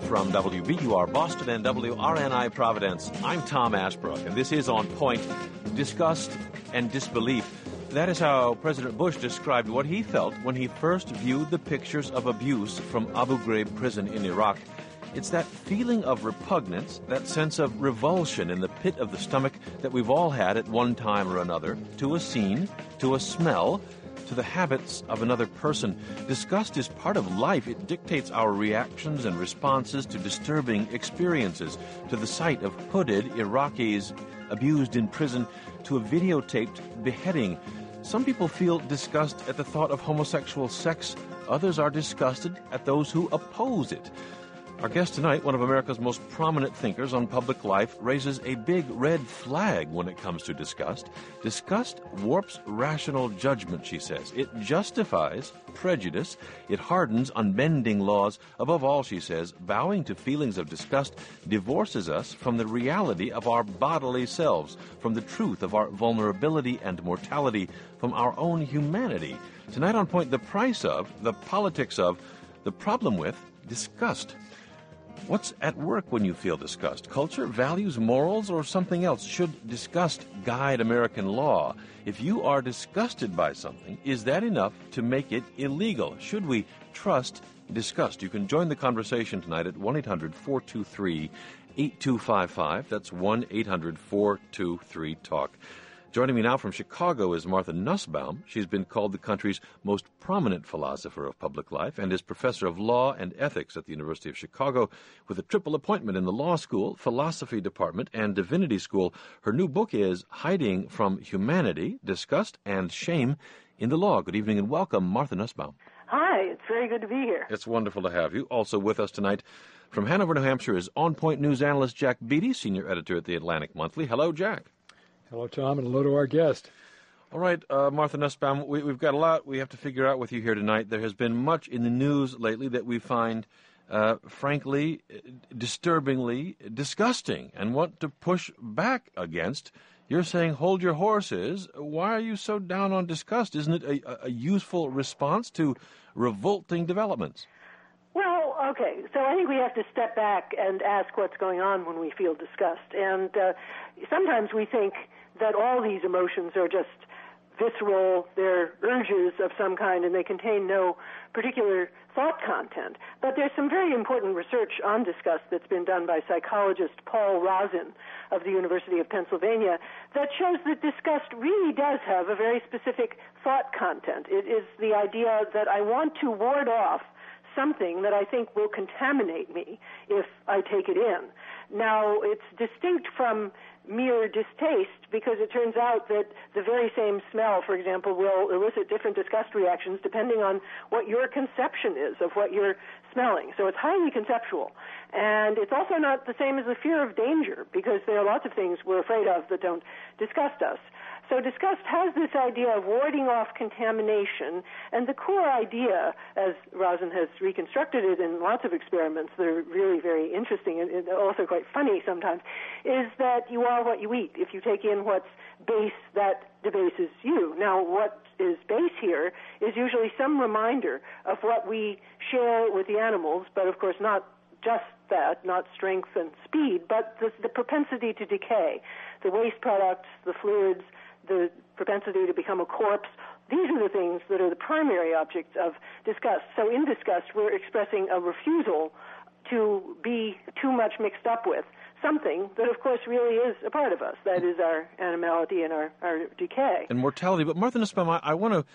From WBUR Boston and WRNI Providence, I'm Tom Ashbrook, and this is On Point, Disgust and Disbelief. That is how President Bush described what he felt when he first viewed the pictures of abuse from Abu Ghraib prison in Iraq. It's that feeling of repugnance, that sense of revulsion in the pit of the stomach that we've all had at one time or another, to a scene, to a smell, to the habits of another person. Disgust is part of life. It dictates our reactions and responses to disturbing experiences, to the sight of hooded Iraqis abused in prison, to a videotaped beheading. Some people feel disgust at the thought of homosexual sex. Others are disgusted at those who oppose it. Our guest tonight, one of America's most prominent thinkers on public life, raises a big red flag when it comes to disgust. Disgust warps rational judgment, she says. It justifies prejudice. It hardens unbending laws. Above all, she says, bowing to feelings of disgust divorces us from the reality of our bodily selves, from the truth of our vulnerability and mortality, from our own humanity. Tonight on Point, the price of, the politics of, the problem with disgust. What's at work when you feel disgust? Culture, values, morals, or something else? Should disgust guide American law? If you are disgusted by something, is that enough to make it illegal? Should we trust disgust? You can join the conversation tonight at 1-800-423-8255. That's 1-800-423-TALK. Joining me now from Chicago is Martha Nussbaum. She's been called the country's most prominent philosopher of public life and is professor of law and ethics at the University of Chicago with a triple appointment in the law school, philosophy department, and divinity school. Her new book is Hiding from Humanity, Disgust and Shame in the Law. Good evening and welcome, Martha Nussbaum. Hi, it's very good to be here. It's wonderful to have you. Also with us tonight from Hanover, New Hampshire is On Point News analyst Jack Beatty, senior editor at the Atlantic Monthly. Hello, Jack. Hello, Tom, and hello to our guest. All right, Martha Nussbaum, we've got a lot we have to figure out with you here tonight. There has been much in the news lately that we find, frankly, disturbingly disgusting and want to push back against. You're saying, hold your horses. Why are you so down on disgust? Isn't it a useful response to revolting developments? Well, okay, so I think we have to step back and ask what's going on when we feel disgust. And sometimes we think that all these emotions are just visceral, they're urges of some kind, and they contain no particular thought content. But there's some very important research on disgust that's been done by psychologist Paul Rozin of the University of Pennsylvania that shows that disgust really does have a very specific thought content. It is the idea that I want to ward off something that I think will contaminate me if I take it in. Now, it's distinct from mere distaste because it turns out that the very same smell, for example, will elicit different disgust reactions depending on what your conception is of what you're smelling. So it's highly conceptual. And it's also not the same as the fear of danger because there are lots of things we're afraid of that don't disgust us. So disgust has this idea of warding off contamination, and the core idea, as Rozin has reconstructed it in lots of experiments that are really very interesting and also quite funny sometimes, is that you are what you eat. If you take in what's base, that debases you. Now, what is base here is usually some reminder of what we share with the animals, but of course not just that, not strength and speed, but the propensity to decay, the waste products, the fluids, the propensity to become a corpse. These are the things that are the primary objects of disgust. So in disgust, we're expressing a refusal to be too much mixed up with something that, of course, really is a part of us. That is our animality and our decay. And mortality. But Martha Nussbaum, I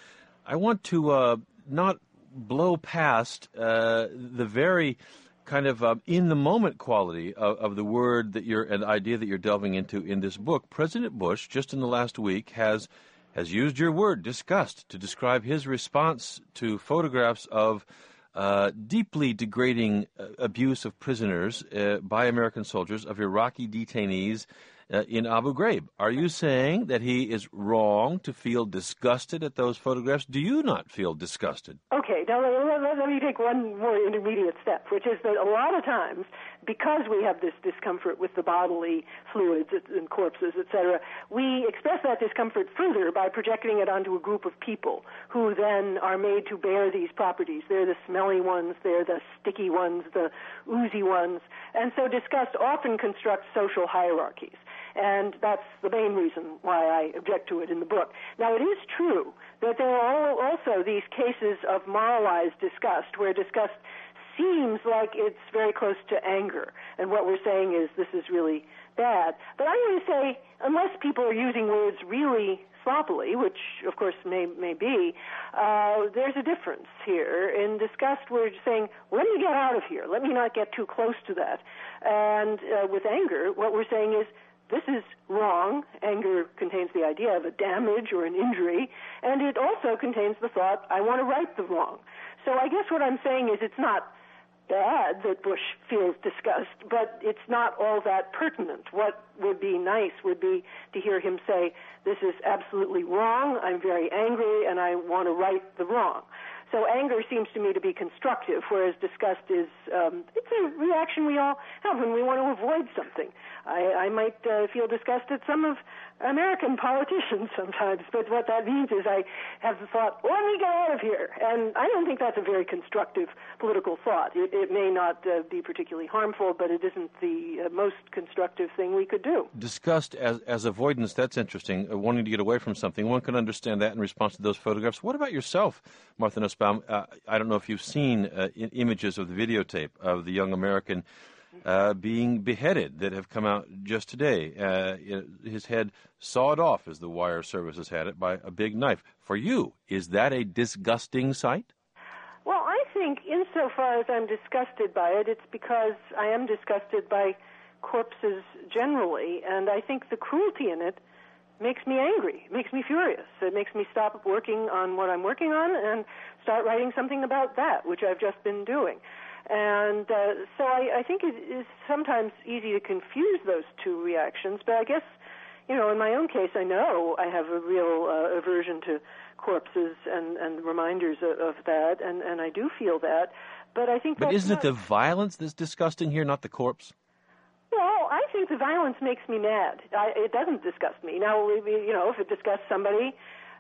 want to not blow past the very kind of in-the-moment quality of the word that an idea that you're delving into in this book. President Bush, just in the last week, has used your word, disgust, to describe his response to photographs of deeply degrading abuse of prisoners by American soldiers, of Iraqi detainees, in Abu Ghraib. Are you saying that he is wrong to feel disgusted at those photographs? Do you not feel disgusted? Okay, now let me take one more intermediate step, which is that a lot of times, because we have this discomfort with the bodily fluids and corpses, etc., we express that discomfort further by projecting it onto a group of people who then are made to bear these properties. They're the smelly ones, they're the sticky ones, the oozy ones, and so disgust often constructs social hierarchies. And that's the main reason why I object to it in the book. Now, it is true that there are also these cases of moralized disgust, where disgust seems like it's very close to anger, and what we're saying is this is really bad. But I'm going to say, unless people are using words really sloppily, which of course may be, there's a difference here. In disgust, we're saying, let me get out of here. Let me not get too close to that. And with anger, what we're saying is, this is wrong. Anger contains the idea of a damage or an injury, and it also contains the thought, I want to right the wrong. So I guess what I'm saying is it's not bad that Bush feels disgust, but it's not all that pertinent. What would be nice would be to hear him say, this is absolutely wrong, I'm very angry, and I want to right the wrong. So anger seems to me to be constructive, whereas disgust is, it's a reaction we all have when we want to avoid something. I might feel disgust at some of American politicians sometimes, but what that means is I have the thought, let me get out of here. And I don't think that's a very constructive political thought. It may not be particularly harmful, but it isn't the most constructive thing we could do. Disgust as avoidance, that's interesting, wanting to get away from something. One can understand that in response to those photographs. What about yourself, Martha Nussbaum? I don't know if you've seen images of the videotape of the young American being beheaded that have come out just today. His head sawed off, as the wire services had it, by a big knife. For you, is that a disgusting sight? Well, I think insofar as I'm disgusted by it, it's because I am disgusted by corpses generally, and I think the cruelty in it makes me angry, makes me furious. It makes me stop working on what I'm working on and start writing something about that, which I've just been doing. And so I think it is sometimes easy to confuse those two reactions, but I guess, in my own case, I know I have a real aversion to corpses and reminders of that, and I do feel that, but I think But isn't it the violence that's disgusting here, not the corpse? Well, I think the violence makes me mad. It doesn't disgust me. Now, if it disgusts somebody,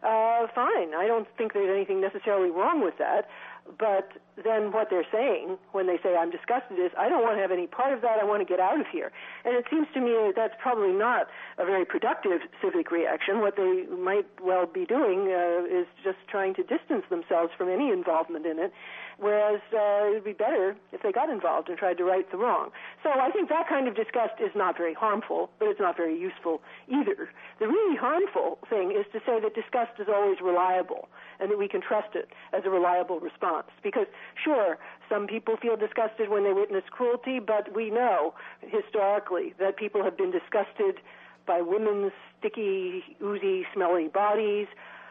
fine. I don't think there's anything necessarily wrong with that. But then what they're saying when they say I'm disgusted is, I don't want to have any part of that. I want to get out of here. And it seems to me that that's probably not a very productive civic reaction. What they might well be doing is just trying to distance themselves from any involvement in it, whereas it would be better if they got involved and tried to right the wrong. So I think that kind of disgust is not very harmful, but it's not very useful either. The really harmful thing is to say that disgust is always reliable and that we can trust it as a reliable response. Because, sure, some people feel disgusted when they witness cruelty, but we know historically that people have been disgusted by women's sticky, oozy, smelly bodies.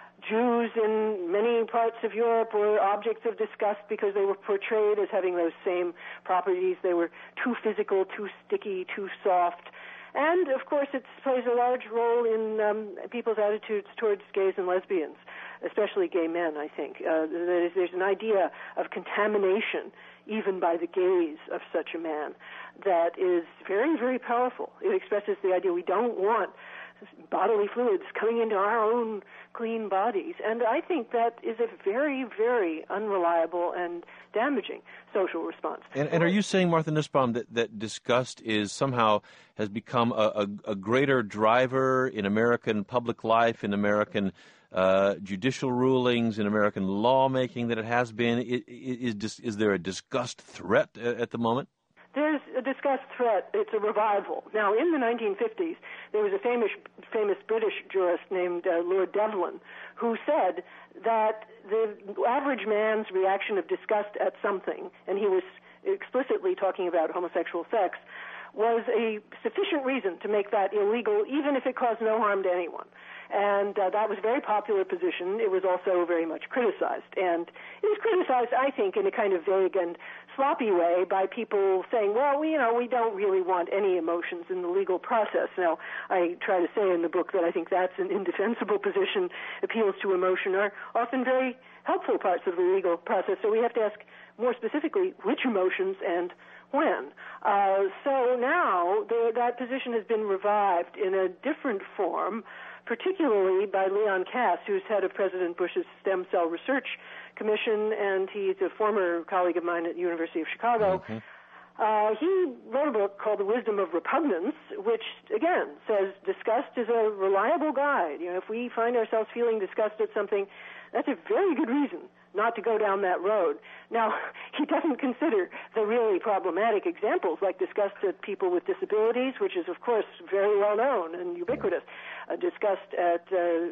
Jews in many parts of Europe were objects of disgust because they were portrayed as having those same properties. They were too physical, too sticky, too soft. And, of course, it plays a large role in people's attitudes towards gays and lesbians, especially gay men, I think. There's an idea of contamination, even by the gaze of such a man, that is very, very powerful. It expresses the idea we don't want bodily fluids coming into our own clean bodies. And I think that is a very, very unreliable and damaging social response. And are you saying, Martha Nussbaum, that disgust is somehow has become a greater driver in American public life, in American judicial rulings, in American lawmaking that it has been? Is there a disgust threat at the moment? There's a disgust threat. It's a revival. Now, in the 1950s, there was a famous British jurist named Lord Devlin who said that the average man's reaction of disgust at something, and he was explicitly talking about homosexual sex, was a sufficient reason to make that illegal, even if it caused no harm to anyone. And that was a very popular position. It was also very much criticized. And it was criticized, I think, in a kind of vague and sloppy way by people saying, well, we don't really want any emotions in the legal process. Now, I try to say in the book that I think that's an indefensible position. Appeals to emotion are often very helpful parts of the legal process. So we have to ask more specifically which emotions and when. So now that position has been revived in a different form, particularly by Leon Kass, who's head of President Bush's Stem Cell Research Commission, and he's a former colleague of mine at the University of Chicago. Mm-hmm. He wrote a book called The Wisdom of Repugnance, which, again, says disgust is a reliable guide. If we find ourselves feeling disgust at something, that's a very good reason not to go down that road. Now, he doesn't consider the really problematic examples like disgust at people with disabilities, which is, of course, very well known and ubiquitous, disgust at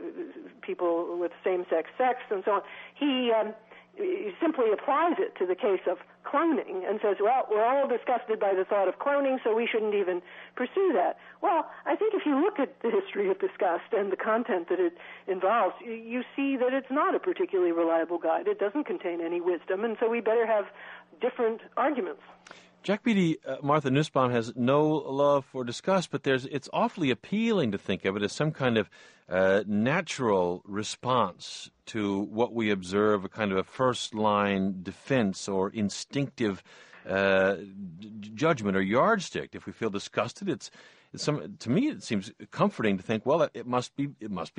people with same-sex sex, and so on. He simply applies it to the case of cloning and says, well, we're all disgusted by the thought of cloning, so we shouldn't even pursue that. Well, I think if you look at the history of disgust and the content that it involves, you see that it's not a particularly reliable guide. It doesn't contain any wisdom, and so we better have different arguments. Jack Beatty, Martha Nussbaum has no love for disgust, but it's awfully appealing to think of it as some kind of natural response to what we observe, a kind of a first-line defense or instinctive judgment or yardstick. If we feel disgusted, to me it seems comforting to think, well, it must be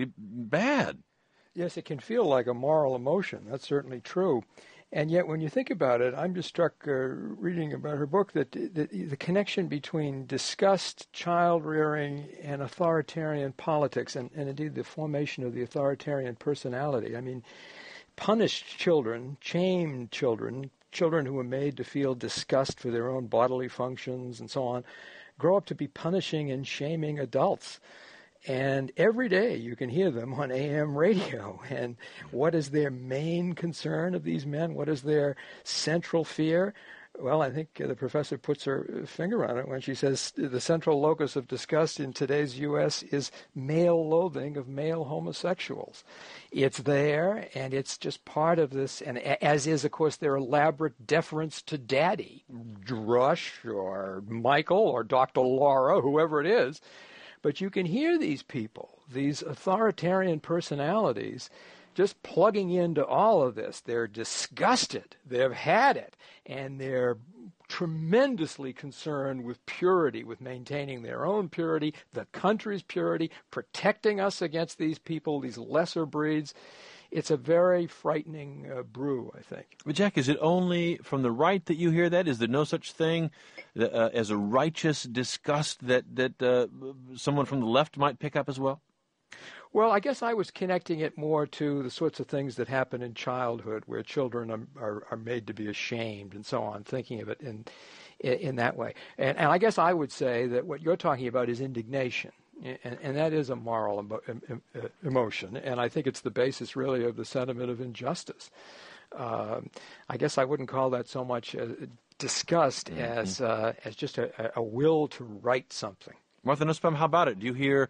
bad. Yes, it can feel like a moral emotion. That's certainly true. And yet, when you think about it, I'm just struck reading about her book that the connection between disgust, child-rearing, and authoritarian politics, and indeed the formation of the authoritarian personality. I mean, punished children, shamed children, children who are made to feel disgust for their own bodily functions and so on, grow up to be punishing and shaming adults. And every day you can hear them on AM radio. And what is their main concern of these men? What is their central fear? Well, I think the professor puts her finger on it when she says the central locus of disgust in today's U.S. is male loathing of male homosexuals. It's there, and it's just part of this, and as is, of course, their elaborate deference to Daddy, Rush or Michael or Dr. Laura, whoever it is. But you can hear these people, these authoritarian personalities, just plugging into all of this. They're disgusted. They've had it. And they're tremendously concerned with purity, with maintaining their own purity, the country's purity, protecting us against these people, these lesser breeds. It's a very frightening brew, I think. But, Jack, is it only from the right that you hear that? Is there no such thing as a righteous disgust that someone from the left might pick up as well? Well, I guess I was connecting it more to the sorts of things that happen in childhood where children are made to be ashamed and so on, thinking of it in that way. And I guess I would say that what you're talking about is indignation. And that is a moral emotion, and I think it's the basis, really, of the sentiment of injustice. I guess I wouldn't call that so much disgust as just a will to right something. Martha Nussbaum, how about it? Do you hear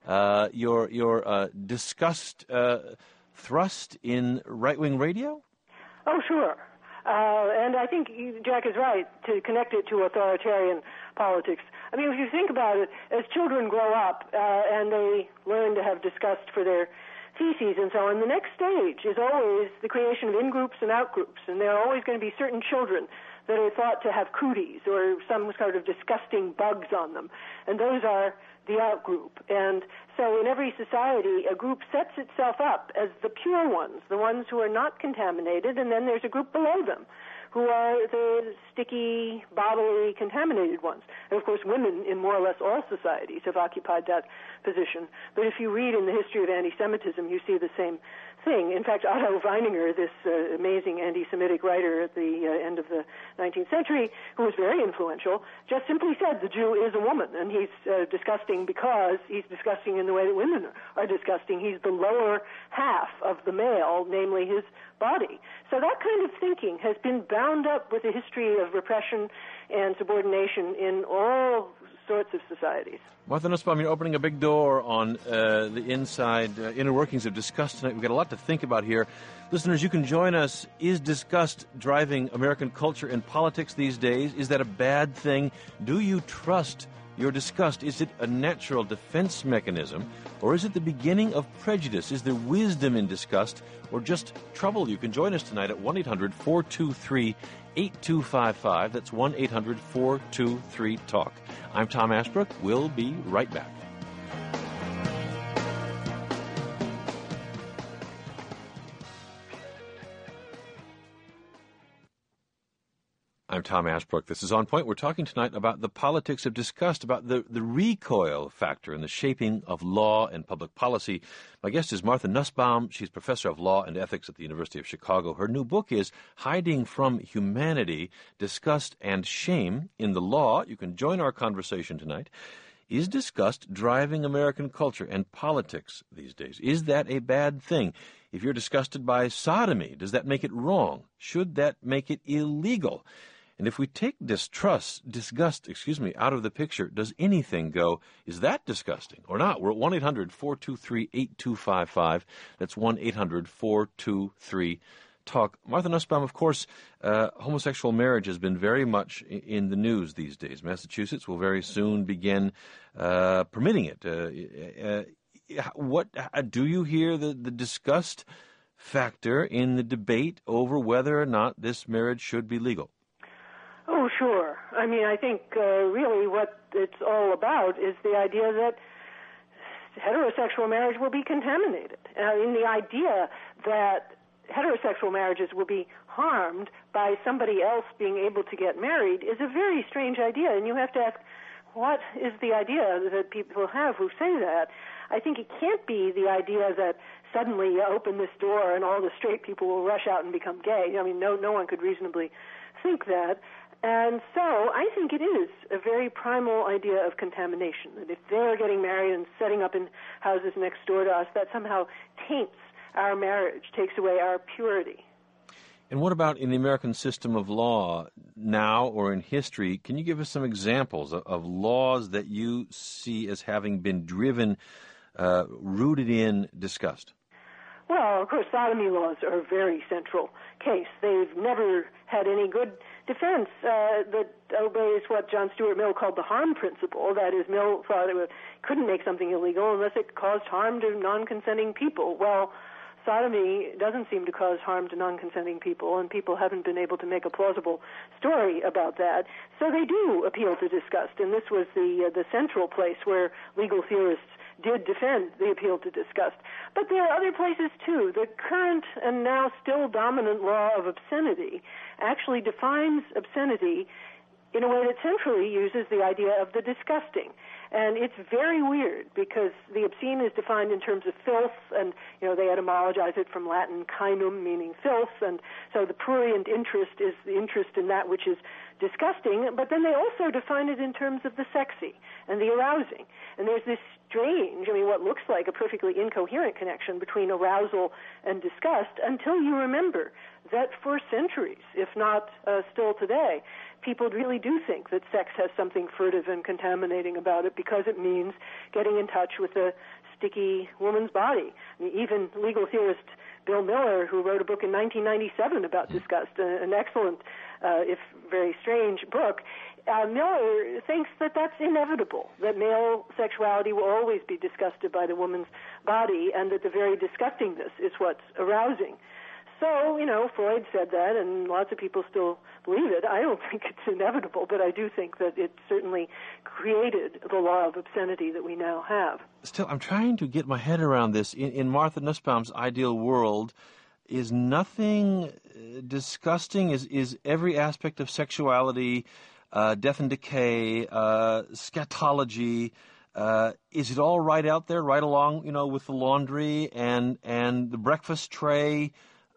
your disgust thrust in right-wing radio? Oh, sure. And I think Jack is right to connect it to authoritarian politics. I mean, if you think about it, as children grow up and they learn to have disgust for their feces and so on, the next stage is always the creation of in-groups and out-groups, and there are always going to be certain children that are thought to have cooties or some sort of disgusting bugs on them, and those are the out-group. And so in every society, a group sets itself up as the pure ones, the ones who are not contaminated, and then there's a group below them who are the sticky, bodily, contaminated ones. And, of course, women in more or less all societies have occupied that position. But if you read in the history of anti-Semitism, you see the same thing. In fact, Otto Weininger, this amazing anti-Semitic writer at the end of the 19th century, who was very influential, just simply said the Jew is a woman, and he's disgusting because he's disgusting in the way that women are disgusting. He's the lower half of the male, namely his body. So that kind of thinking has been bound up with a history of repression and subordination in all sorts of societies. Martha Nussbaum, you're opening a big door on the inner workings of Disgust tonight. We've got a lot to think about here. Listeners, you can join us. Is disgust driving American culture and politics these days? Is that a bad thing? Do you trust your disgust? Is it a natural defense mechanism, or is it the beginning of prejudice? Is there wisdom in disgust, or just trouble? You can join us tonight at 1-800-423-8255. That's 1-800-423-TALK. I'm Tom Ashbrook. We'll be right back. I'm Tom Ashbrook. This is On Point. We're talking tonight about the politics of disgust, about the recoil factor in the shaping of law and public policy. My guest is Martha Nussbaum. She's professor of law and ethics at the University of Chicago. Her new book is Hiding from Humanity, Disgust and Shame in the Law. You can join our conversation tonight. Is disgust driving American culture and politics these days? Is that a bad thing? If you're disgusted by sodomy, does that make it wrong? Should that make it illegal? And if we take disgust, out of the picture, does anything go, is that disgusting or not? We're at 1-800-423-8255. That's 1-800-423-TALK. Martha Nussbaum, of course, homosexual marriage has been very much in the news these days. Massachusetts will very soon begin permitting it. What do you hear the disgust factor in the debate over whether or not this marriage should be legal? Oh, sure. I mean, I think really what it's all about is the idea that heterosexual marriage will be contaminated. I mean, the idea that heterosexual marriages will be harmed by somebody else being able to get married is a very strange idea, and you have to ask, what is the idea that people have who say that? I think it can't be the idea that suddenly you open this door and all the straight people will rush out and become gay. I mean, no one could reasonably think that. And so I think it is a very primal idea of contamination, that if they're getting married and setting up in houses next door to us, that somehow taints our marriage, takes away our purity. And what about in the American system of law now or in history? Can you give us some examples of laws that you see as having been driven, rooted in disgust? Well, of course, sodomy laws are a very central case. They've never had any good defense that obeys what John Stuart Mill called the harm principle. That is, Mill thought it couldn't make something illegal unless it caused harm to non-consenting people. Well, sodomy doesn't seem to cause harm to non-consenting people, and people haven't been able to make a plausible story about that. So they do appeal to disgust, and this was the central place where legal theorists did defend the appeal to disgust. But there are other places, too. The current and now still dominant law of obscenity actually defines obscenity in a way that centrally uses the idea of the disgusting. And it's very weird because the obscene is defined in terms of filth, and they etymologize it from Latin caenum, meaning filth, and so the prurient interest is the interest in that which is disgusting, but then they also define it in terms of the sexy and the arousing. And there's this strange, what looks like a perfectly incoherent connection between arousal and disgust until you remember that for centuries, if not still today, people really do think that sex has something furtive and contaminating about it because it means getting in touch with a sticky woman's body. Even legal theorist Bill Miller, who wrote a book in 1997 about disgust, an excellent, if very strange book, Miller thinks that that's inevitable, that male sexuality will always be disgusted by the woman's body, and that the very disgustingness is what's arousing. So, Freud said that, and lots of people still believe it. I don't think it's inevitable, but I do think that it certainly created the law of obscenity that we now have. Still, I'm trying to get my head around this. In Martha Nussbaum's ideal world, is nothing disgusting? Is every aspect of sexuality, death and decay, scatology, is it all right out there, right along, with the laundry and the breakfast tray?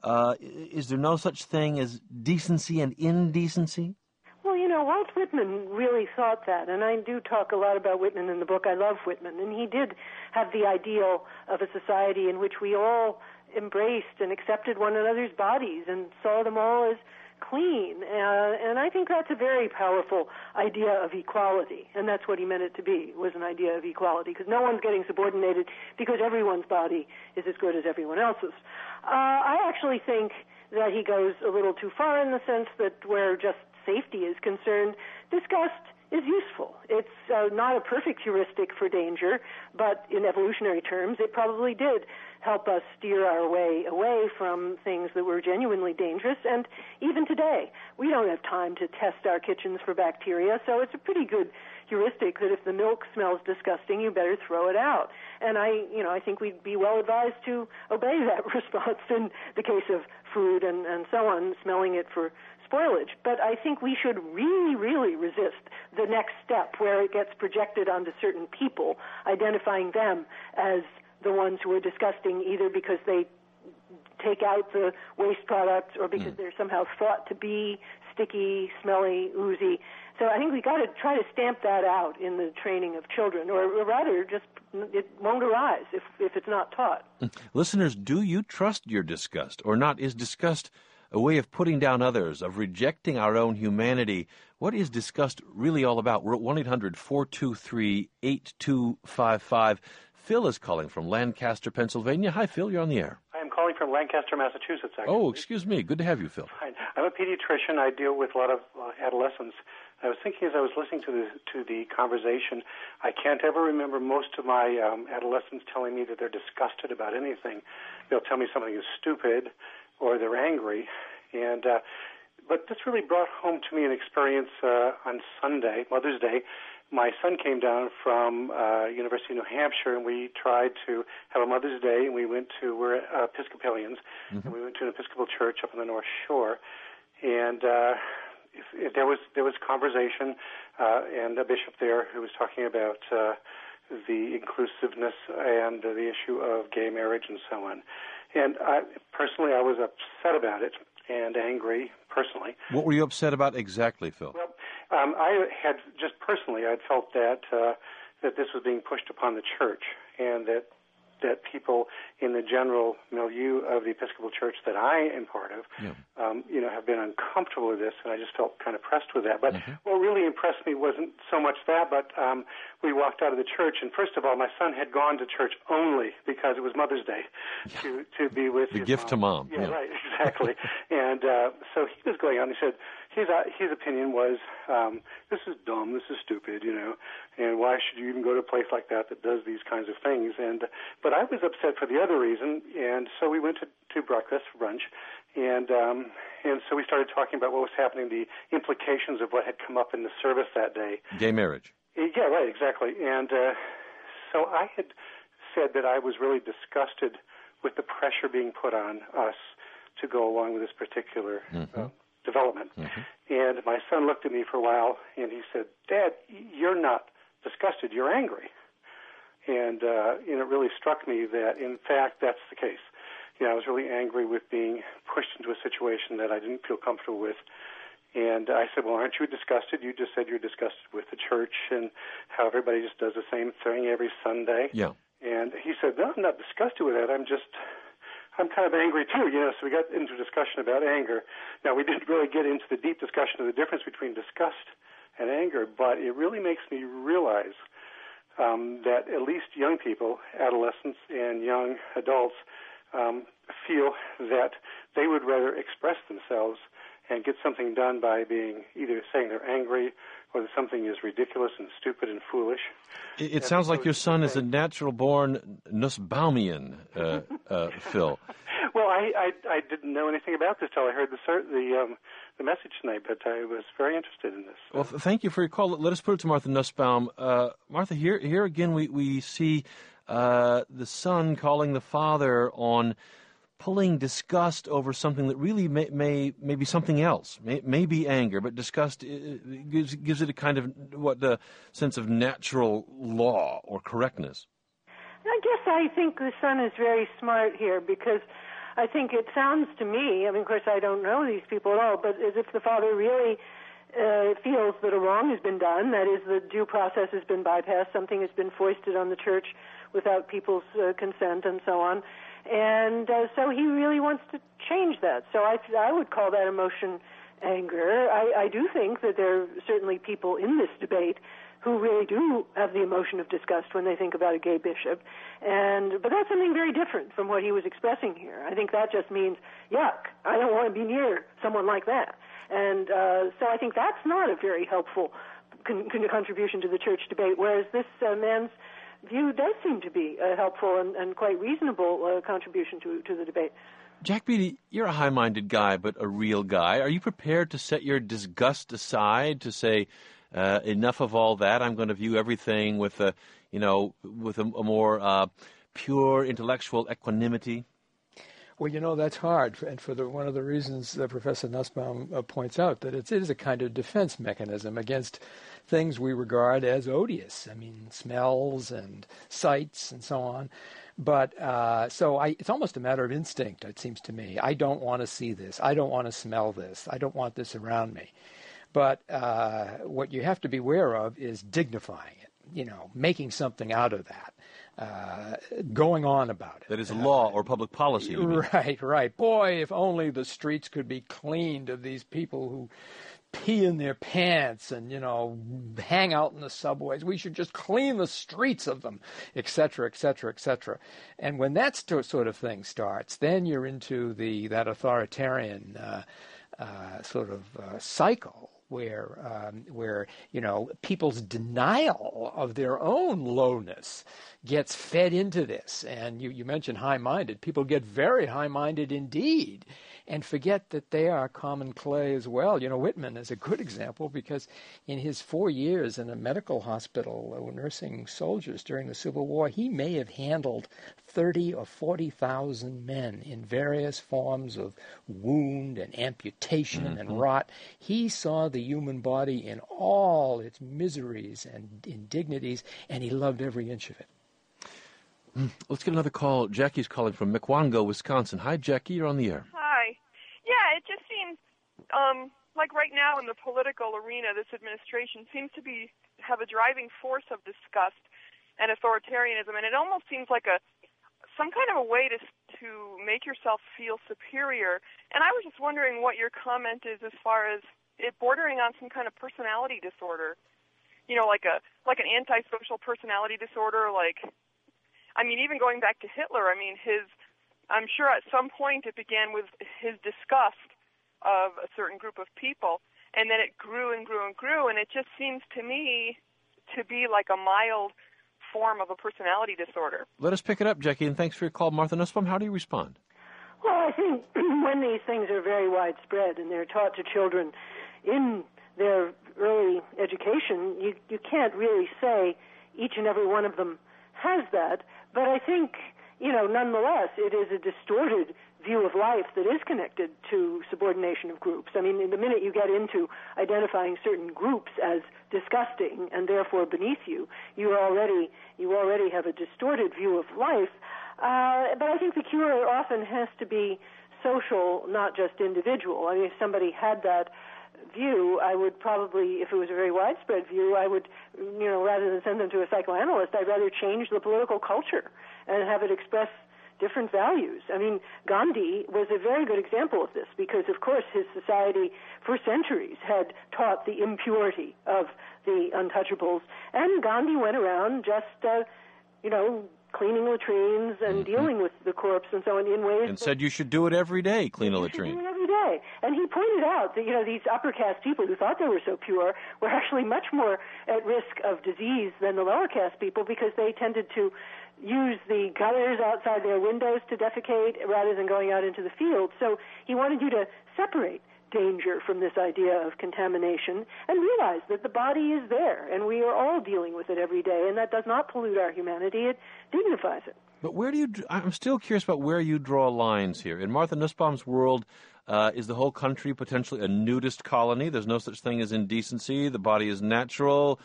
Is there no such thing as decency and indecency? Well, Walt Whitman really thought that, and I do talk a lot about Whitman in the book. I love Whitman, and he did have the ideal of a society in which we all embraced and accepted one another's bodies and saw them all as clean. And I think that's a very powerful idea of equality, and that's what he meant it to be, was an idea of equality, because no one's getting subordinated because everyone's body is as good as everyone else's. I actually think that he goes a little too far in the sense that where just safety is concerned, disgust is useful. It's not a perfect heuristic for danger, but in evolutionary terms, it probably did help us steer our way away from things that were genuinely dangerous. And even today, we don't have time to test our kitchens for bacteria, so it's a pretty good heuristic that if the milk smells disgusting, you better throw it out. And I think we'd be well advised to obey that response in the case of food and so on, smelling it for spoilage. But I think we should really, really resist the next step where it gets projected onto certain people, identifying them as the ones who are disgusting, either because they take out the waste products or because they're somehow thought to be sticky, smelly, oozy. So I think we got to try to stamp that out in the training of children, or rather, just it won't arise if it's not taught. Listeners, do you trust your disgust or not? Is disgust a way of putting down others, of rejecting our own humanity? What is disgust really all about? We're at 1-800-423-8255. Phil is calling from Lancaster, Pennsylvania. Hi, Phil. You're on the air. I'm calling from Lancaster, Massachusetts, actually. Oh, excuse me. Good to have you, Phil. Fine. I'm a pediatrician. I deal with a lot of adolescents. I was thinking as I was listening to the conversation, I can't ever remember most of my adolescents telling me that they're disgusted about anything. They'll tell me something is stupid or they're angry. And but this really brought home to me an experience on Sunday, Mother's Day. My son came down from University of New Hampshire, and we tried to have a Mother's Day, and we're Episcopalians, and we went to an Episcopal church up on the North Shore, and there was conversation, and a bishop there who was talking about the inclusiveness and the issue of gay marriage and so on. And personally, I was upset about it and angry personally. What were you upset about exactly, Phil? Well, I had just personally, I'd felt that that this was being pushed upon the church, and that people in the general milieu of the Episcopal Church that I am part of, have been uncomfortable with this, and I just felt kind of pressed with that. But what really impressed me wasn't so much that, but we walked out of the church, and first of all, my son had gone to church only because it was Mother's Day to be with the his gift mom. to mom. Yeah, right, exactly. And so he was going on. He said his opinion was, this is dumb, this is stupid, and why should you even go to a place like that does these kinds of things? But I was upset for the other reason, and so we went to breakfast for brunch, and so we started talking about what was happening, the implications of what had come up in the service that day. Gay marriage. Yeah, right, exactly. And so I had said that I was really disgusted with the pressure being put on us to go along with this particular development. And my son looked at me for a while, and he said, "Dad, you're not disgusted, you're angry." And it really struck me that, in fact, that's the case. I was really angry with being pushed into a situation that I didn't feel comfortable with. And I said, "Well, aren't you disgusted? You just said you're disgusted with the church and how everybody just does the same thing every Sunday." Yeah. And he said, "No, I'm not disgusted with that. I'm kind of angry too." So we got into a discussion about anger. Now, we didn't really get into the deep discussion of the difference between disgust and anger, but it really makes me realize that at least young people, adolescents and young adults, feel that they would rather express themselves and get something done by being either saying they're angry or that something is ridiculous and stupid and foolish. It sounds like your son is a natural-born Nussbaumian, Phil. Well, I didn't know anything about this till I heard the message tonight, but I was very interested in this. Well, thank you for your call. Let us put it to Martha Nussbaum. Martha, here again we see the son calling the father on pulling disgust over something that really may be something else, may be anger, but disgust gives it a kind of the sense of natural law or correctness. I think the son is very smart here, because I think it sounds to me, of course I don't know these people at all, but as if the father really feels that a wrong has been done, that is, the due process has been bypassed, something has been foisted on the church without people's consent and so on. And so he really wants to change that. So I would call that emotion anger. I do think that there are certainly people in this debate who really do have the emotion of disgust when they think about a gay bishop. But that's something very different from what he was expressing here. I think that just means, yuck, I don't want to be near someone like that. And so I think that's not a very helpful contribution to the church debate, whereas this man's view does seem to be a helpful and quite reasonable contribution to the debate. Jack Beatty, you're a high-minded guy, but a real guy. Are you prepared to set your disgust aside to say, enough of all that? I'm going to view everything with a more pure intellectual equanimity. Well, that's hard, and for one of the reasons that Professor Nussbaum points out, that it is a kind of defense mechanism against things we regard as odious. I mean, smells and sights and so on. But it's almost a matter of instinct, it seems to me. I don't want to see this. I don't want to smell this. I don't want this around me. But what you have to be aware of is dignifying it, making something out of that. Going on about it. That is law or public policy. Right. Boy, if only the streets could be cleaned of these people who pee in their pants and, hang out in the subways. We should just clean the streets of them, et cetera, et cetera, et cetera. And when that sort of thing starts, then you're into that authoritarian cycle where people's denial of their own lowness gets fed into this. And you mentioned high-minded. People get very high-minded indeed and forget that they are common clay as well. Whitman is a good example because in his 4 years in a medical hospital nursing soldiers during the Civil War, he may have handled 30 or 40,000 men in various forms of wound and amputation and rot. He saw the human body in all its miseries and indignities, and he loved every inch of it. Let's get another call. Jackie's calling from Mukwonago, Wisconsin. Hi, Jackie. You're on the air. Hi. Yeah, it just seems like right now in the political arena, this administration seems to have a driving force of disgust and authoritarianism, and it almost seems like some kind of a way to make yourself feel superior. And I was just wondering what your comment is as far as it bordering on some kind of personality disorder, like an antisocial personality disorder. Even going back to Hitler, I'm sure at some point it began with his disgust of a certain group of people, and then it grew and grew and grew, and it just seems to me to be like a mild form of a personality disorder. Let us pick it up, Jackie, and thanks for your call. Martha Nussbaum, how do you respond? Well, I think when these things are very widespread and they're taught to children in their early education, you can't really say each and every one of them has that, but I think, nonetheless, it is a distorted view of life that is connected to subordination of groups. The minute you get into identifying certain groups as disgusting and therefore beneath you, you already have a distorted view of life. But I think the cure often has to be social, not just individual. If somebody had that view, I would probably, if it was a very widespread view, I would, rather than send them to a psychoanalyst, I'd rather change the political culture and have it express different values. Gandhi was a very good example of this because, of course, his society for centuries had taught the impurity of the untouchables, and Gandhi went around just, cleaning latrines and dealing with the corpse and so on in ways. And said you should do it every day, clean a latrine. Do it every day. And he pointed out that, these upper caste people who thought they were so pure were actually much more at risk of disease than the lower caste people because they tended to use the gutters outside their windows to defecate rather than going out into the field. So he wanted you to separate danger from this idea of contamination and realize that the body is there and we are all dealing with it every day, and that does not pollute our humanity. It dignifies it. But I'm still curious about where you draw lines here. In Martha Nussbaum's world, is the whole country potentially a nudist colony? There's no such thing as indecency. The body is natural.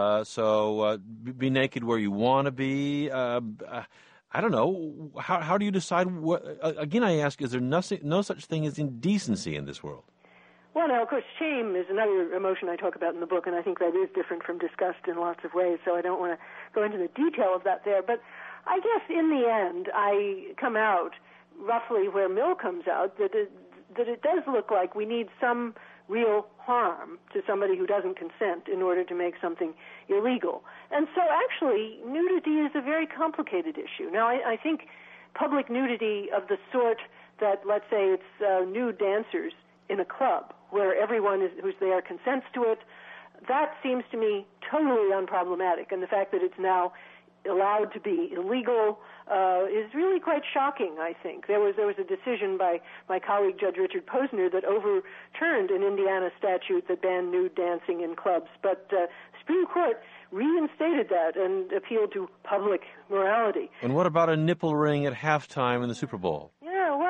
So be naked where you want to be. I don't know. How do you decide? Again, I ask, is there no such thing as indecency in this world? Well, now, of course, shame is another emotion I talk about in the book, and I think that is different from disgust in lots of ways, so I don't want to go into the detail of that there. But I guess in the end, I come out roughly where Mill comes out, that it does look like we need some real harm to somebody who doesn't consent in order to make something illegal. And so actually, nudity is a very complicated issue. Now, I think public nudity of the sort that, let's say, it's nude dancers in a club where everyone who's there consents to it, that seems to me totally unproblematic. And the fact that it's now allowed to be illegal is really quite shocking, I think. There was a decision by my colleague Judge Richard Posner that overturned an Indiana statute that banned nude dancing in clubs, but the Supreme Court reinstated that and appealed to public morality. And what about a nipple ring at halftime in the Super Bowl? Yeah, well,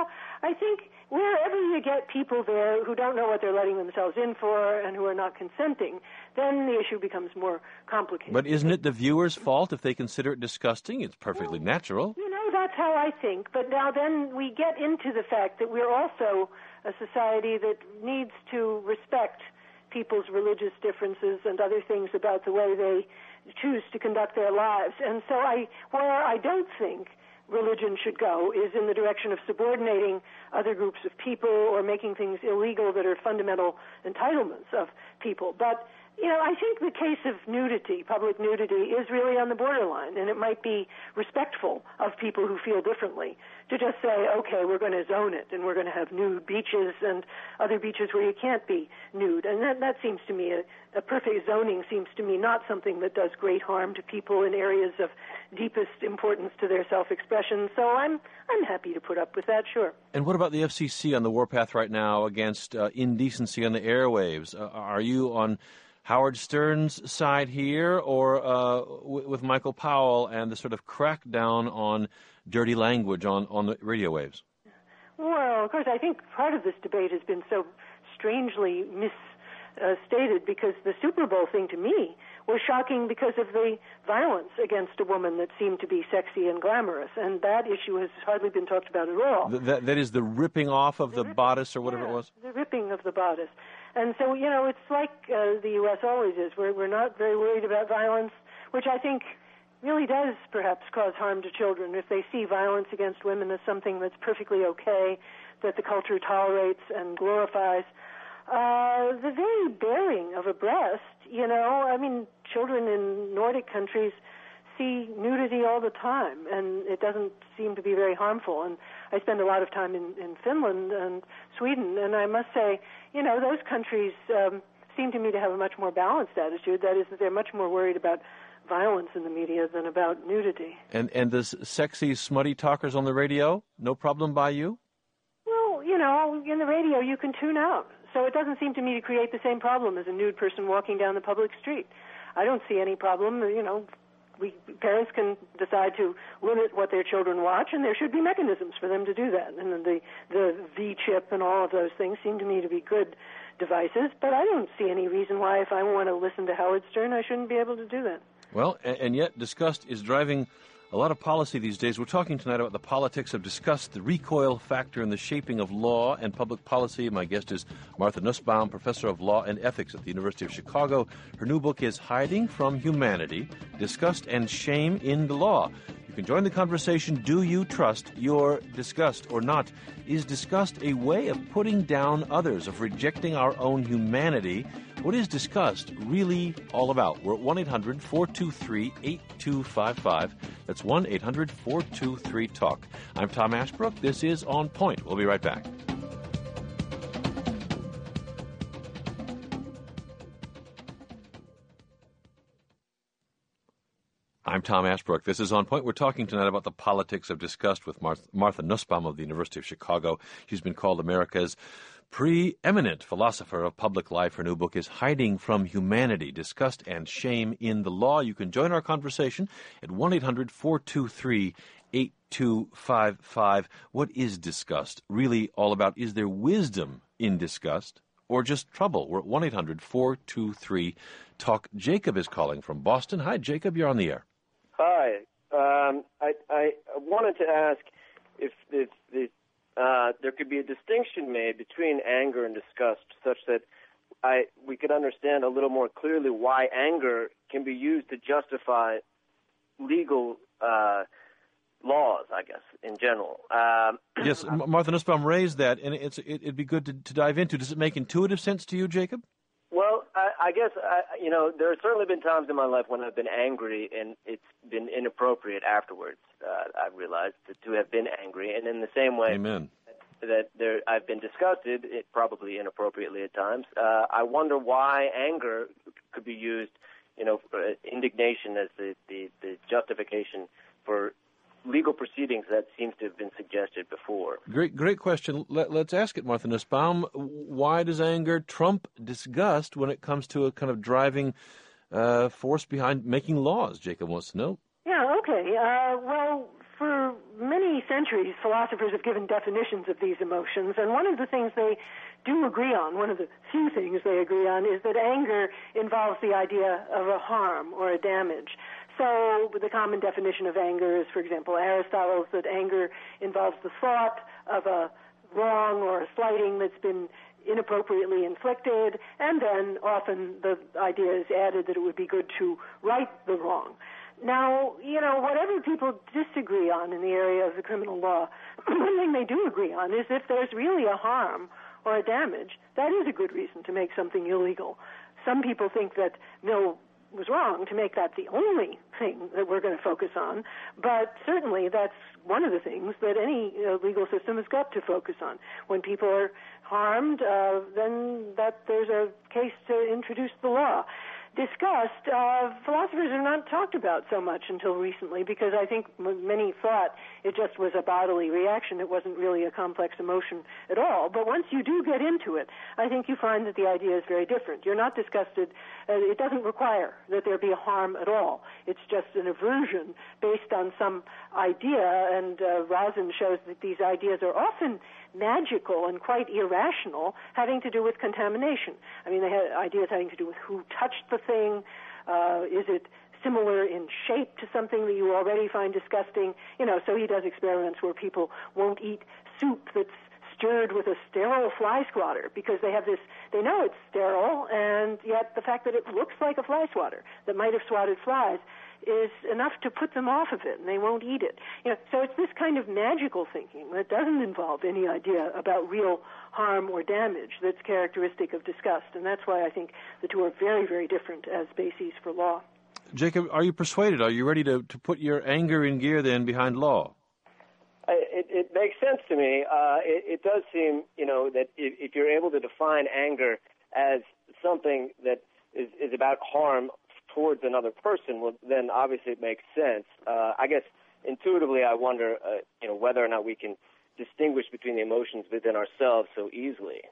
I think wherever you get people there who don't know what they're letting themselves in for and who are not consenting, then the issue becomes more complicated. But isn't it the viewer's fault if they consider it disgusting? It's perfectly natural. That's how I think. But now then we get into the fact that we're also a society that needs to respect people's religious differences and other things about the way they choose to conduct their lives. And so where I don't think religion should go is in the direction of subordinating other groups of people or making things illegal that are fundamental entitlements of people. But, I think the case of nudity, public nudity, is really on the borderline, and it might be respectful of people who feel differently to just say, okay, we're going to zone it, and we're going to have nude beaches and other beaches where you can't be nude. And that seems to me, a perfect zoning seems to me not something that does great harm to people in areas of deepest importance to their self-expression. So I'm happy to put up with that, sure. And what about the FCC on the warpath right now against indecency on the airwaves? Are you on Howard Stern's side here, or with Michael Powell and the sort of crackdown on dirty language on the radio waves? Well, of course, I think part of this debate has been so strangely misstated because the Super Bowl thing to me was shocking because of the violence against a woman that seemed to be sexy and glamorous, and that issue has hardly been talked about at all. That is the ripping off of the bodice or whatever it was? The ripping of the bodice. And so, it's like the U.S. always is. We're not very worried about violence, which I think really does perhaps cause harm to children if they see violence against women as something that's perfectly okay, that the culture tolerates and glorifies. The very bearing of a breast, children in Nordic countries see nudity all the time, and it doesn't seem to be very harmful. And I spend a lot of time in Finland and Sweden, and I must say, those countries seem to me to have a much more balanced attitude. That is, that they're much more worried about violence in the media than about nudity. And the sexy, smutty talkers on the radio, no problem by you? Well, in the radio you can tune out. So it doesn't seem to me to create the same problem as a nude person walking down the public street. I don't see any problem. Parents can decide to limit what their children watch, and there should be mechanisms for them to do that. And the V-chip and all of those things seem to me to be good devices, but I don't see any reason why if I want to listen to Howard Stern, I shouldn't be able to do that. Well, and yet disgust is driving a lot of policy these days. We're talking tonight about the politics of disgust, the recoil factor in the shaping of law and public policy. My guest is Martha Nussbaum, professor of law and ethics at the University of Chicago. Her new book is Hiding from Humanity, Disgust and Shame in the Law. You can join the conversation. Do you trust your disgust or not? Is disgust a way of putting down others, of rejecting our own humanity? What is disgust really all about? We're at 1-800-423-8255. That's 1-800-423-TALK. I'm Tom Ashbrook. This is On Point. We'll be right back. I'm Tom Ashbrook. This is On Point. We're talking tonight about the politics of disgust with Martha Nussbaum of the University of Chicago. She's been called America's preeminent philosopher of public life. Her new book is Hiding from Humanity, Disgust and Shame in the Law. You can join our conversation at 1-800-423-8255. What is disgust really all about? Is there wisdom in disgust or just trouble? We're at 1-800-423-TALK. Jacob is calling from Boston. Hi, Jacob. You're on the air. Hi. I wanted to ask if there could be a distinction made between anger and disgust such that we could understand a little more clearly why anger can be used to justify legal laws, I guess, in general. Yes, Martha Nussbaum raised that, and it'd be good to dive into. Does it make intuitive sense to you, Jacob? Well, I guess, there have certainly been times in my life when I've been angry and it's been inappropriate afterwards. I've realized to have been angry, and in the same way Amen. that I've been disgusted, probably inappropriately at times. I wonder why anger could be used, indignation as the justification for legal proceedings that seems to have been suggested before. Great question. Let's ask it, Martha Nussbaum. Why does anger trump disgust when it comes to a kind of driving force behind making laws? Jacob wants to know. Yeah, okay. Well, for many centuries, philosophers have given definitions of these emotions, and one of the things they do agree on, one of the few things they agree on, is that anger involves the idea of a harm or a damage. So the common definition of anger is, for example, Aristotle's, that anger involves the thought of a wrong or a slighting that's been inappropriately inflicted, and then often the idea is added that it would be good to right the wrong. Now, whatever people disagree on in the area of the criminal law, one thing they do agree on is if there's really a harm or a damage, that is a good reason to make something illegal. Some people think that Mill was wrong to make that the only thing that we're going to focus on, but certainly that's one of the things that any legal system has got to focus on. When people are harmed, then there's a case to introduce the law. Disgust, philosophers are not talked about so much until recently, because I think many thought it just was a bodily reaction. It wasn't really a complex emotion at all. But once you do get into it, I think you find that the idea is very different. You're not disgusted. It doesn't require that there be a harm at all. It's just an aversion based on some idea, and Rosen shows that these ideas are often magical and quite irrational, having to do with contamination. I mean, they had ideas having to do with who touched the thing. Is it similar in shape to something that you already find disgusting? So he does experiments where people won't eat soup that's stirred with a sterile fly swatter because they know it's sterile, and yet the fact that it looks like a fly swatter that might have swatted flies is enough to put them off of it, and they won't eat it. So it's this kind of magical thinking that doesn't involve any idea about real harm or damage that's characteristic of disgust, and that's why I think the two are very, very different as bases for law. Jacob, are you persuaded? Are you ready to put your anger in gear then behind law? It makes sense to me. It does seem, that if you're able to define anger as something that is about harm towards another person, well, then obviously it makes sense. I guess intuitively I wonder, whether or not we can distinguish between the emotions within ourselves so easily.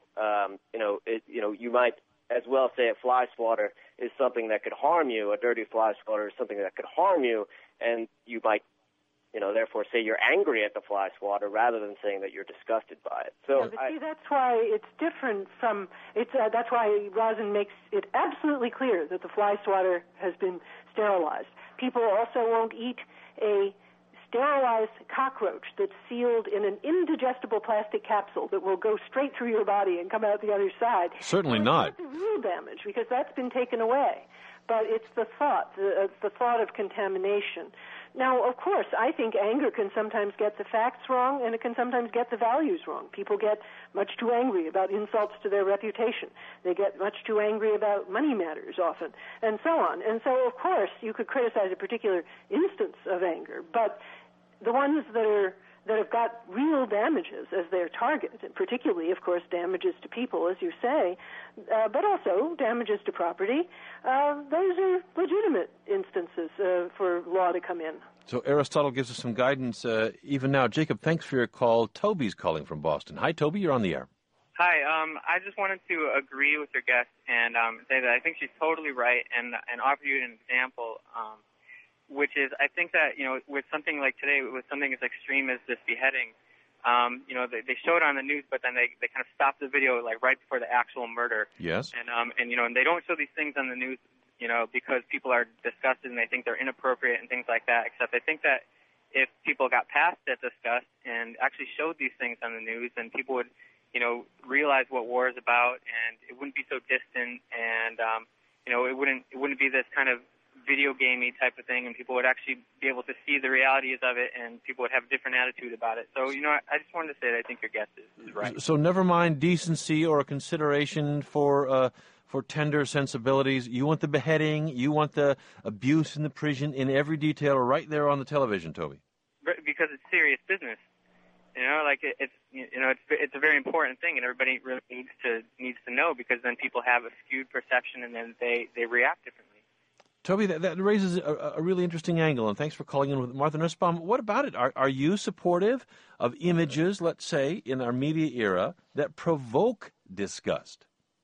You might as well say a fly swatter is something that could harm you, a dirty fly swatter is something that could harm you, and you might, therefore say you're angry at the fly swatter rather than saying that you're disgusted by it. So that's why it's different from that's why Rosen makes it absolutely clear that the fly swatter has been sterilized. People also won't eat a sterilized cockroach that's sealed in an indigestible plastic capsule that will go straight through your body and come out the other side. Certainly not the real damage, because that's been taken away. But it's the thought of contamination. Now, of course, I think anger can sometimes get the facts wrong, and it can sometimes get the values wrong. People get much too angry about insults to their reputation. They get much too angry about money matters often, and so on. And so, of course, you could criticize a particular instance of anger, but the ones that have got real damages as their target, and particularly, of course, damages to people, as you say, but also damages to property, those are legitimate instances for law to come in. So Aristotle gives us some guidance even now. Jacob, thanks for your call. Toby's calling from Boston. Hi, Toby, you're on the air. Hi, I just wanted to agree with your guest and say that I think she's totally right and offer you an example, which is I think that, with something like today, with something as extreme as this beheading, they show it on the news, but then they kind of stop the video like right before the actual murder. Yes. And they don't show these things on the news, because people are disgusted and they think they're inappropriate and things like that, except I think that if people got past that disgust and actually showed these things on the news, then people would, realize what war is about, and it wouldn't be so distant, and, it wouldn't be this kind of video gamey type of thing, and people would actually be able to see the realities of it, and people would have a different attitude about it. So, I just wanted to say that I think your guess is right. So never mind decency or a consideration for tender sensibilities. You want the beheading, you want the abuse in the prison in every detail right there on the television, Toby. Because it's serious business. It's a very important thing, and everybody really needs to know, because then people have a skewed perception, and then they react differently. Toby, that raises a really interesting angle, and thanks for calling in with Martha Nussbaum. What about it? Are you supportive of images, let's say, in our media era that provoke disgust?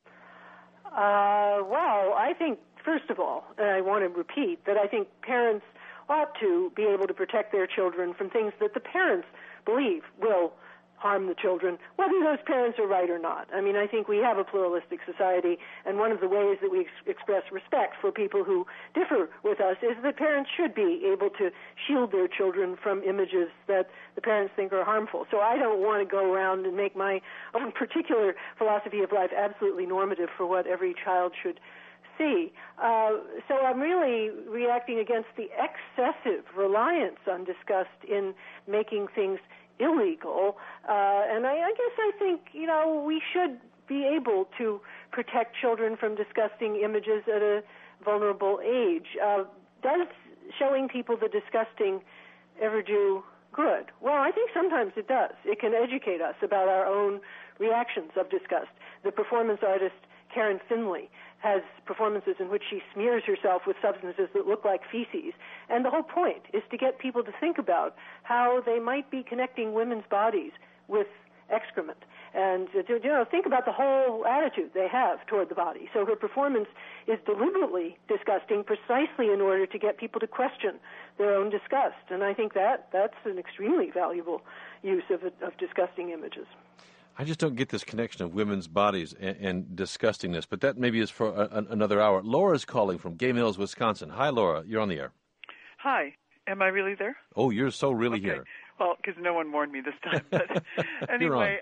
Well, I think, first of all, and I want to repeat, that I think parents ought to be able to protect their children from things that the parents believe will harm the children, whether those parents are right or not. I mean, I think we have a pluralistic society, and one of the ways that we express respect for people who differ with us is that parents should be able to shield their children from images that the parents think are harmful. So I don't want to go around and make my own particular philosophy of life absolutely normative for what every child should see. So I'm really reacting against the excessive reliance on disgust in making things illegal, and I guess I think, we should be able to protect children from disgusting images at a vulnerable age. Does showing people the disgusting ever do good? Well, I think sometimes it does. It can educate us about our own reactions of disgust. The performance artist Karen Finley has performances in which she smears herself with substances that look like feces. And the whole point is to get people to think about how they might be connecting women's bodies with excrement. And to think about the whole attitude they have toward the body. So her performance is deliberately disgusting precisely in order to get people to question their own disgust. And I think that's an extremely valuable use of disgusting images. I just don't get this connection of women's bodies and disgustingness, but that maybe is for another hour. Laura's calling from Gay Mills, Wisconsin. Hi, Laura. You're on the air. Hi. Am I really there? Oh, you're so really here. Well, because no one warned me this time. But anyway,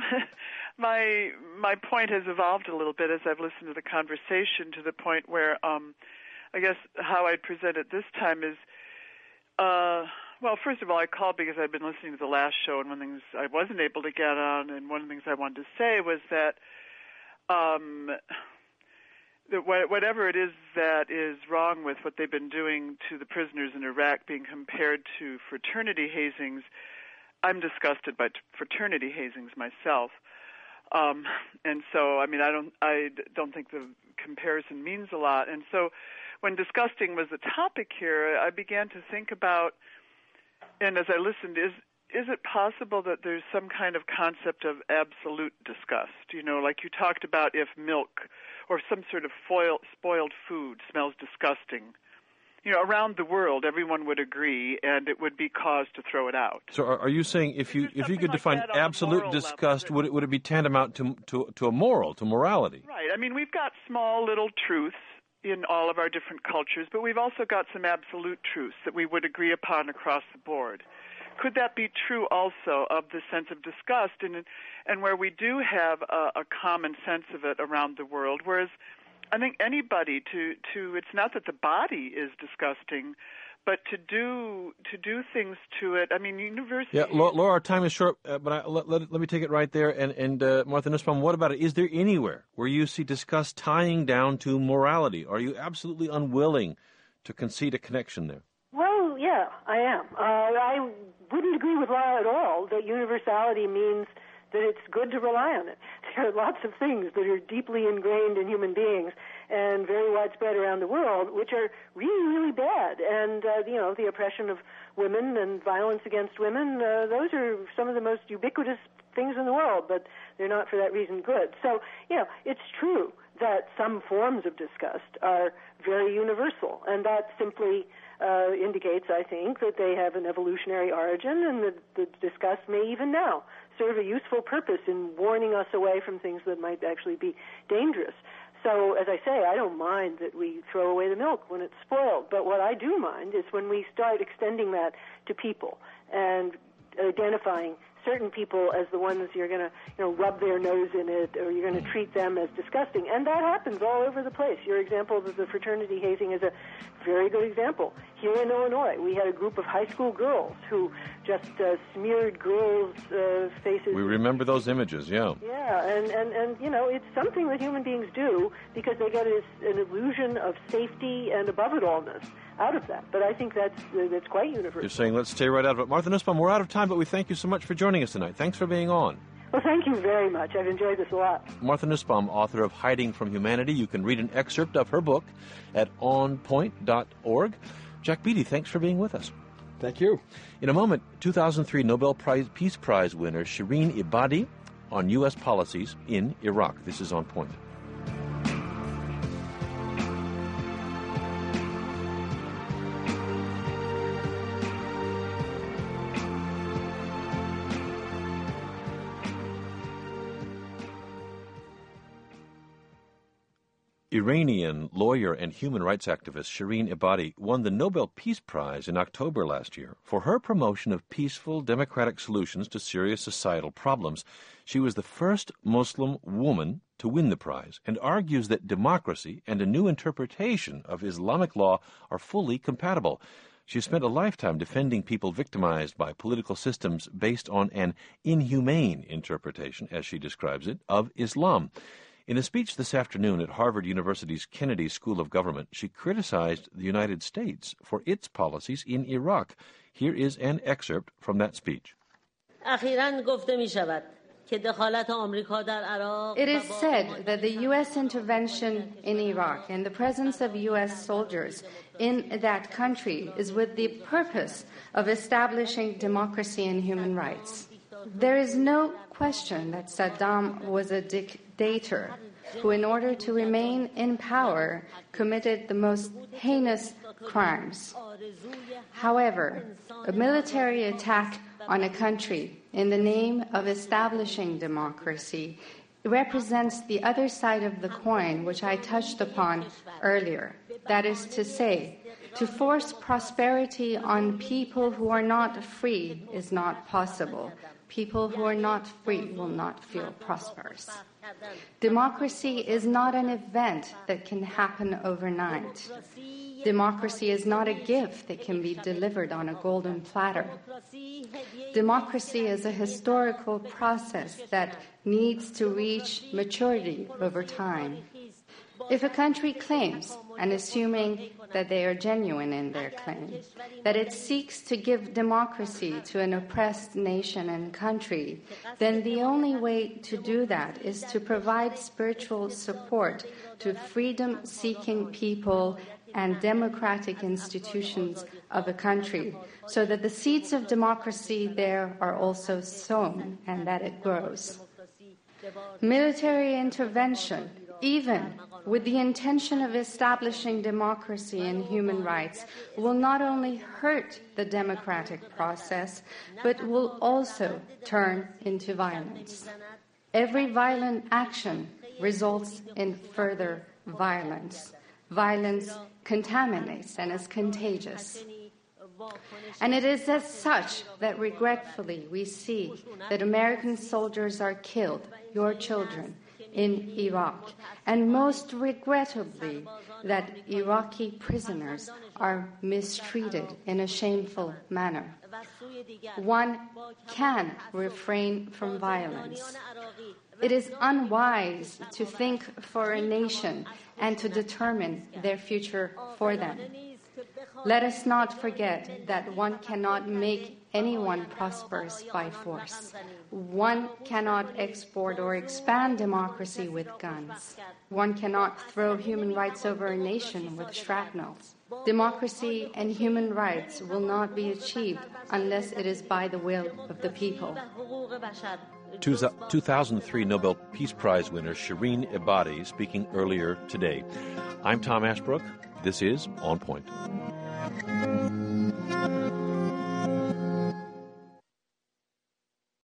my point has evolved a little bit as I've listened to the conversation, to the point where I guess how I'd present it this time is, well, first of all, I called because I've been listening to the last show, and one of the things I wasn't able to get on, and one of the things I wanted to say was that whatever it is that is wrong with what they've been doing to the prisoners in Iraq being compared to fraternity hazings, I'm disgusted by fraternity hazings myself. And so, I mean, I don't think the comparison means a lot. And so when disgusting was the topic here, I began to think about, and as I listened, is it possible that there's some kind of concept of absolute disgust? Like you talked about, if milk or some sort of spoiled food smells disgusting, around the world, everyone would agree, and it would be cause to throw it out. So are you saying if you could define absolute disgust, would it be tantamount to a moral, to morality? Right. I mean, we've got small little truths in all of our different cultures, but we've also got some absolute truths that we would agree upon across the board. Could that be true also of the sense of disgust, and where we do have a common sense of it around the world? Whereas I think anybody to it's not that the body is disgusting, but to do things to it. I mean, universally. Yeah, Laura, our time is short, but let me take it right there. And Martha Nussbaum, what about it? Is there anywhere where you see disgust tying down to morality? Are you absolutely unwilling to concede a connection there? Well, yeah, I am. I wouldn't agree with Laura at all that universality means that it's good to rely on it. There are lots of things that are deeply ingrained in human beings and very widespread around the world, which are really, really bad. And, the oppression of women and violence against women, those are some of the most ubiquitous things in the world, but they're not for that reason good. So, it's true that some forms of disgust are very universal, and that simply indicates, I think, that they have an evolutionary origin, and that the disgust may even now serve a useful purpose in warning us away from things that might actually be dangerous. So, as I say, I don't mind that we throw away the milk when it's spoiled, but what I do mind is when we start extending that to people and identifying certain people as the ones you're going to, rub their nose in it, or you're going to treat them as disgusting. And that happens all over the place. Your example of the fraternity hazing is a very good example. Here in Illinois, we had a group of high school girls who just smeared girls' faces. We remember those images, yeah. Yeah, and it's something that human beings do because they get an illusion of safety and above-it-allness out of that. But I think that's quite universal. You're saying let's stay right out of it. Martha Nussbaum, we're out of time, but we thank you so much for joining us tonight. Thanks for being on. Well, thank you very much. I've enjoyed this a lot. Martha Nussbaum, author of Hiding from Humanity. You can read an excerpt of her book at onpoint.org. Jack Beatty, thanks for being with us. Thank you. In a moment, 2003 Nobel Peace Prize winner Shirin Ebadi on U.S. policies in Iraq. This is On Point. Iranian lawyer and human rights activist Shirin Ebadi won the Nobel Peace Prize in October last year for her promotion of peaceful, democratic solutions to serious societal problems. She was the first Muslim woman to win the prize and argues that democracy and a new interpretation of Islamic law are fully compatible. She spent a lifetime defending people victimized by political systems based on an inhumane interpretation, as she describes it, of Islam. In a speech this afternoon at Harvard University's Kennedy School of Government, she criticized the United States for its policies in Iraq. Here is an excerpt from that speech. It is said that the U.S. intervention in Iraq and the presence of U.S. soldiers in that country is with the purpose of establishing democracy and human rights. There is no question that Saddam was a dictator who, in order to remain in power, committed the most heinous crimes. However, a military attack on a country in the name of establishing democracy represents the other side of the coin, which I touched upon earlier. That is to say, to force prosperity on people who are not free is not possible. People who are not free will not feel prosperous. Democracy is not an event that can happen overnight. Democracy is not a gift that can be delivered on a golden platter. Democracy is a historical process that needs to reach maturity over time. If a country claims, and assuming that they are genuine in their claim, that it seeks to give democracy to an oppressed nation and country, then the only way to do that is to provide spiritual support to freedom-seeking people and democratic institutions of a country, so that the seeds of democracy there are also sown and that it grows. Military intervention, even with the intention of establishing democracy and human rights, will not only hurt the democratic process, but will also turn into violence. Every violent action results in further violence. Violence contaminates and is contagious. And it is as such that regretfully we see that American soldiers are killed, your children, in Iraq, and most regrettably that Iraqi prisoners are mistreated in a shameful manner. One can refrain from violence. It is unwise to think for a nation and to determine their future for them. Let us not forget that one cannot make anyone prosperous by force. One cannot export or expand democracy with guns. One cannot throw human rights over a nation with shrapnels. Democracy and human rights will not be achieved unless it is by the will of the people. 2003 Nobel Peace Prize winner Shirin Ebadi speaking earlier today. I'm Tom Ashbrook. This is On Point.